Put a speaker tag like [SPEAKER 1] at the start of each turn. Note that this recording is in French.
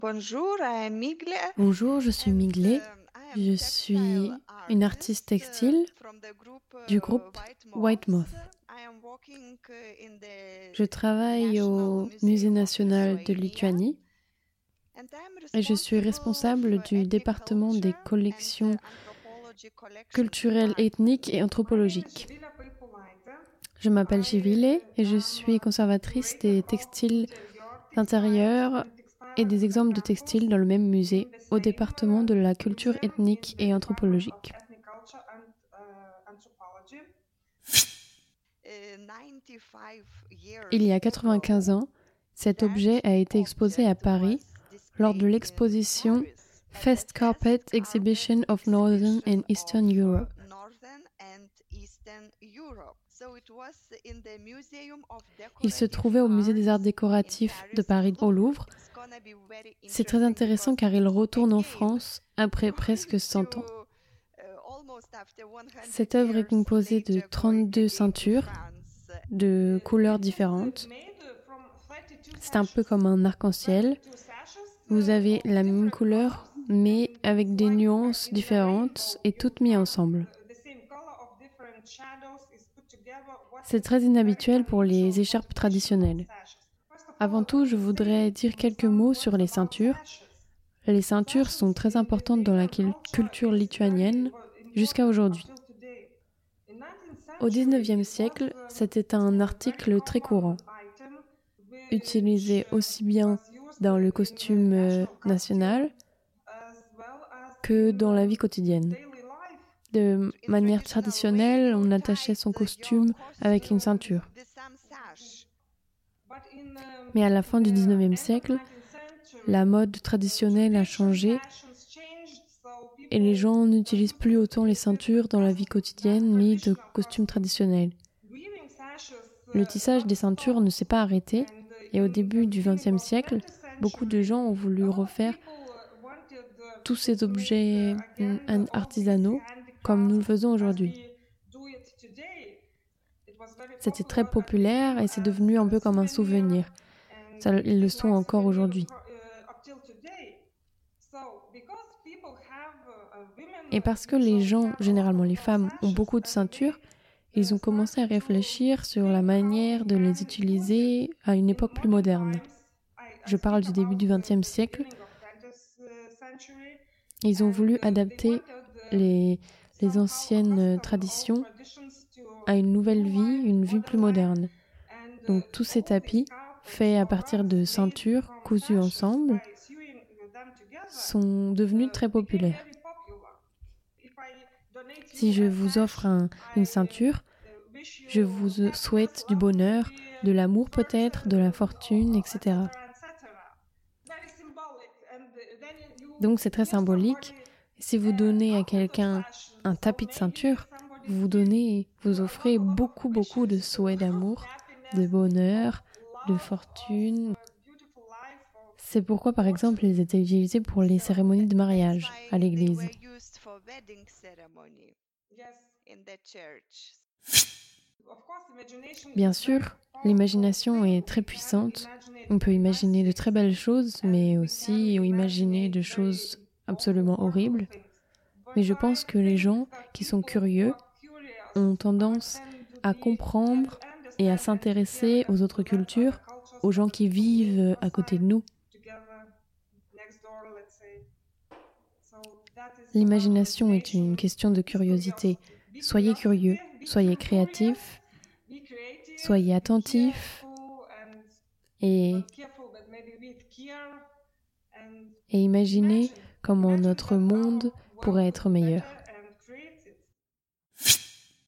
[SPEAKER 1] Bonjour, je suis Miglé. Je suis une artiste textile du groupe White Moth. Je travaille au Musée national de Lituanie et je suis responsable du département des collections culturelles, ethniques et anthropologiques. Je m'appelle Chivile et je suis conservatrice des textiles intérieurs et des exemples de textiles dans le même musée au département de la culture ethnique et anthropologique. Il y a 95 ans, cet objet a été exposé à Paris lors de l'exposition Fest Carpet Exhibition of Northern and Eastern Europe. Il se trouvait au musée des arts décoratifs de Paris au Louvre. C'est très intéressant car il retourne en France après presque 100 ans. Cette œuvre est composée de 32 ceintures de couleurs différentes. C'est un peu comme un arc-en-ciel. Vous avez la même couleur mais avec des nuances différentes et toutes mises ensemble. C'est très inhabituel pour les écharpes traditionnelles. Avant tout, je voudrais dire quelques mots sur les ceintures. Les ceintures sont très importantes dans la culture lituanienne jusqu'à aujourd'hui. Au XIXe siècle, c'était un article très courant, utilisé aussi bien dans le costume national que dans la vie quotidienne. De manière traditionnelle, on attachait son costume avec une ceinture. Mais à la fin du XIXe siècle, la mode traditionnelle a changé et les gens n'utilisent plus autant les ceintures dans la vie quotidienne ni de costumes traditionnels. Le tissage des ceintures ne s'est pas arrêté et au début du XXe siècle, beaucoup de gens ont voulu refaire tous ces objets artisanaux comme nous le faisons aujourd'hui. C'était très populaire et c'est devenu un peu comme un souvenir. Ils le sont encore aujourd'hui. Et parce que les gens, généralement les femmes, ont beaucoup de ceintures, ils ont commencé à réfléchir sur la manière de les utiliser à une époque plus moderne. Je parle du début du XXe siècle. Ils ont voulu adapter les anciennes traditions à une nouvelle vie, une vie plus moderne. Donc tous ces tapis, faits à partir de ceintures cousues ensemble, sont devenus très populaires. Si je vous offre une ceinture, je vous souhaite du bonheur, de l'amour peut-être, de la fortune, etc. Donc c'est très symbolique. Si vous donnez à quelqu'un un tapis de ceinture, vous offrez beaucoup de souhaits d'amour, de bonheur, de fortune. C'est pourquoi, par exemple, ils étaient utilisés pour les cérémonies de mariage à l'église. Bien sûr, l'imagination est très puissante. On peut imaginer de très belles choses, mais aussi imaginer de choses absolument horribles. Mais je pense que les gens qui sont curieux ont tendance à comprendre et à s'intéresser aux autres cultures, aux gens qui vivent à côté de nous. L'imagination est une question de curiosité. Soyez curieux, soyez créatifs, soyez attentifs et imaginez comment notre monde pourrait être meilleur.